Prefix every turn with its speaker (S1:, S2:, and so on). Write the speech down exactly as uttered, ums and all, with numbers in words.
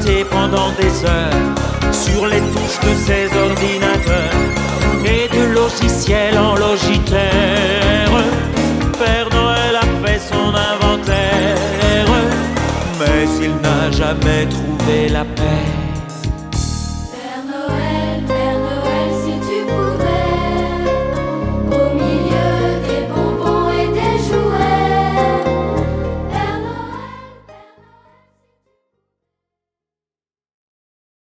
S1: taper pendant des heures sur les touches de ces ordinateurs et de logiciel en logitaire. Père Noël a fait son inventaire, mais il n'a jamais trouvé la paix.